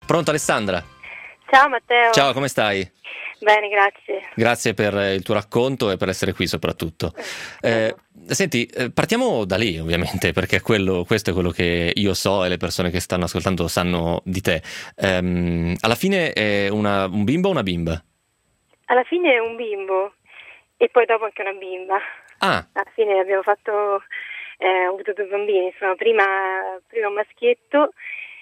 Pronto Alessandra? Ciao Matteo. Ciao, come stai? Bene, grazie. Grazie per il tuo racconto e per essere qui soprattutto. Senti, partiamo da lì ovviamente, perché questo è quello che io so e le persone che stanno ascoltando sanno di te. Alla fine è un bimbo o una bimba? Alla fine è un bimbo e poi dopo anche una bimba. Ah. Alla fine abbiamo ho avuto 2 bambini, insomma, prima un maschietto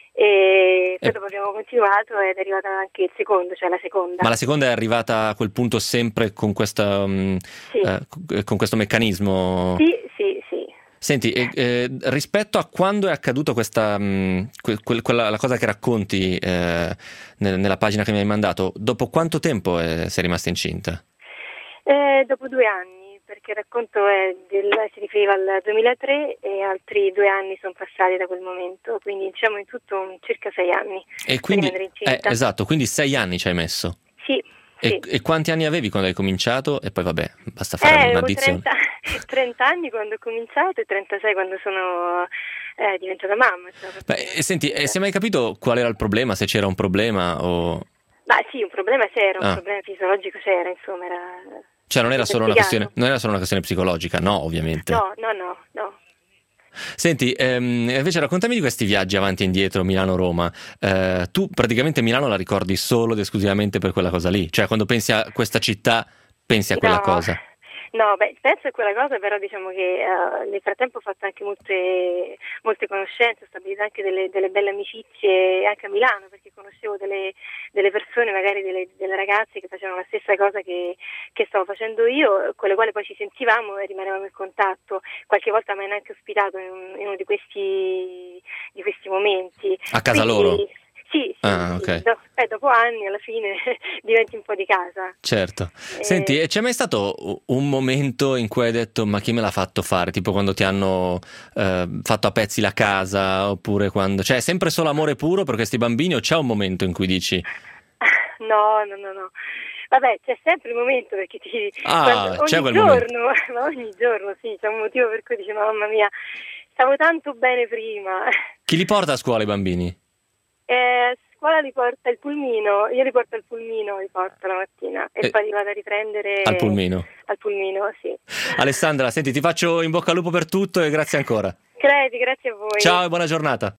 e poi dopo abbiamo continuato ed è arrivato anche il secondo, cioè la seconda. Ma la seconda è arrivata a quel punto sempre con questa, sì. Con questo meccanismo? Sì. Senti, rispetto a quando è accaduto questa la cosa che racconti nella pagina che mi hai mandato, dopo quanto tempo sei rimasta incinta? Dopo 2 anni, perché il racconto si riferiva al 2003 e altri 2 anni sono passati da quel momento, quindi diciamo in tutto circa 6 anni. E quindi, per rimanere incinta. Esatto, quindi 6 anni ci hai messo? Sì. E quanti anni avevi quando hai cominciato? E poi vabbè, basta fare un'addizione. 30 anni quando ho cominciato e 36 quando sono diventata mamma. Senti, se hai mai capito qual era il problema? Se c'era un problema o... Beh sì, un problema c'era, un problema fisiologico c'era, insomma. Cioè non era solo una questione psicologica, no, ovviamente. No. Senti, invece raccontami di questi viaggi avanti e indietro Milano-Roma. Tu praticamente Milano la ricordi solo ed esclusivamente per quella cosa lì? Cioè quando pensi a questa città pensi a quella cosa? No, penso a quella cosa, però diciamo che nel frattempo ho fatto anche molte conoscenze, ho stabilito anche delle belle amicizie anche a Milano, perché conoscevo delle persone, magari delle ragazze che facevano la stessa cosa che stavo facendo io, con le quali poi ci sentivamo e rimanevamo in contatto. Qualche volta mi hanno anche ospitato in uno di questi momenti. A casa loro? Sì. Okay. Dopo anni alla fine diventi un po' di casa. Certo. Senti, c'è mai stato un momento in cui hai detto ma chi me l'ha fatto fare? Tipo quando ti hanno fatto a pezzi la casa, oppure quando... Cioè è sempre solo amore puro per questi bambini o c'è un momento in cui dici... No. Vabbè, c'è sempre il momento perché ogni giorno sì, c'è un motivo per cui dici mamma mia, stavo tanto bene prima. Chi li porta a scuola i bambini? Scuola li porta il pulmino, io li porto al pulmino, la mattina e poi li vado a riprendere al pulmino. Al pulmino, sì. Alessandra, senti, ti faccio in bocca al lupo per tutto e grazie ancora. Grazie a voi. Ciao e buona giornata.